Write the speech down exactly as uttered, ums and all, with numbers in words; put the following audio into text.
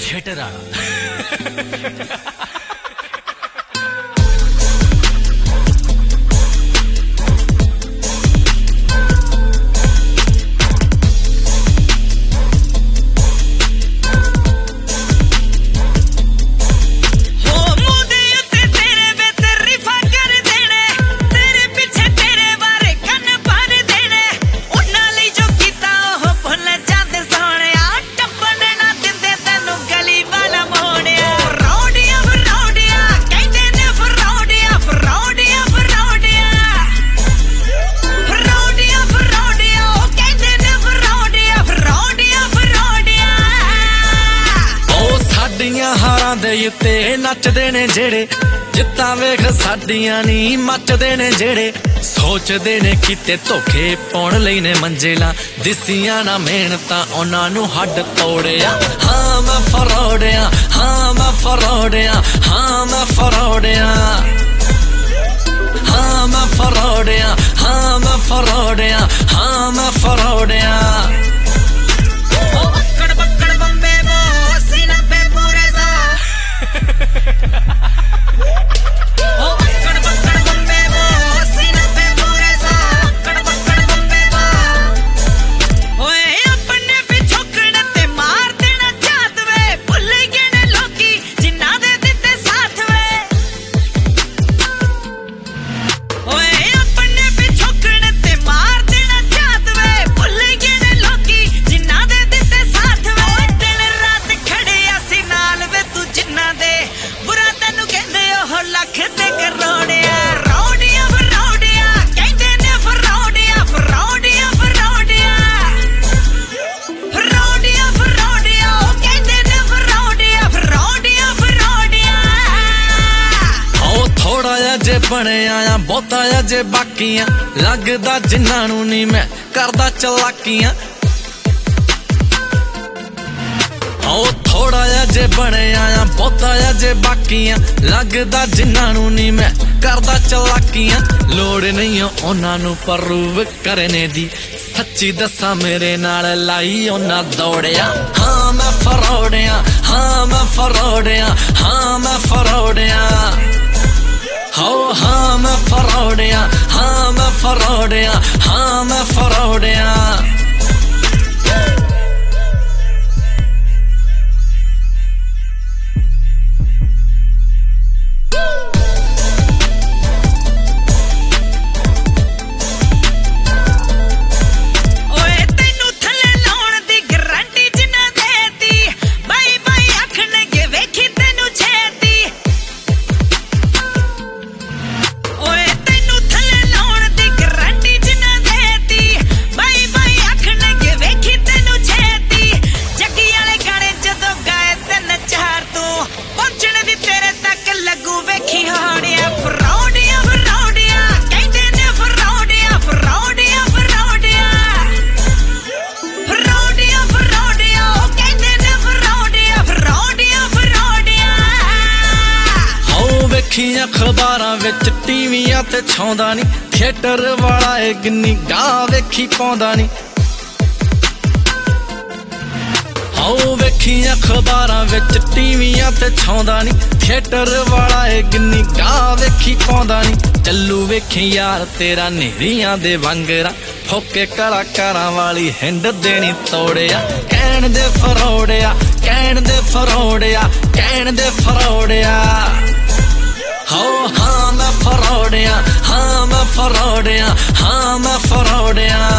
theatre वाला हारां दे उत्ते नचदे ने जेड़े जित्तां वेख साडियां नी मचदे ने जेड़े सोचदे ने किते धोखे पाउण लई ने मंजिलां दिसियां ना मेहनतां उन्हां नूं हड्ड तोड़िया हाँ मैं फरोड़िया हाँ मैं फरोड़िया हाँ मैं फरोड़िया हाँ मैं फरोड़िया हाँ मैं फरोड़िया हाँ मैं फरोड़िया जे बने आया बहुता आ जे बाकियां लगदा जिन्हां नूं नी मैं करदा चलाकियां ओ थोड़ा आ जे बने आया बहुता आ जे बाकियां लगदा जिन्हां नूं नी मैं करदा चलाकियां लोड़ नहीं उन्हां नूं प्रूव करने दी सच्ची दसा मेरे नाल लाई उन्हां दौड़िया हाँ मैं फरोड़िया हाँ मैं फरोड़िया हाँ मैं फरोड़िया हाँ हाँ मैं फरोड़िया हाँ मैं फरोड़िया हाँ मैं फरोड़िया अखबारां विच टीवियां ते छाउंदा नी थिएटर वाला ए गिन्नी गां वेखी पाउंदा नी आओ वेखी अखबारां विच टीवियां ते छाउंदा नी थिएटर वाला ए गिन्नी गां वेखी पाउंदा नी चलू वेखी यार तेरा नेरियां दे वांगरा फोके कलाकारां वाली हिंड देनी तोड़िया कहण दे फरोड़िया कहण दे फरोड़िया कहण दे फरोड़िया हाँ हाँ मैं फरोड़िया हाँ मैं फरोड़िया हाँ मैं फरोड़िया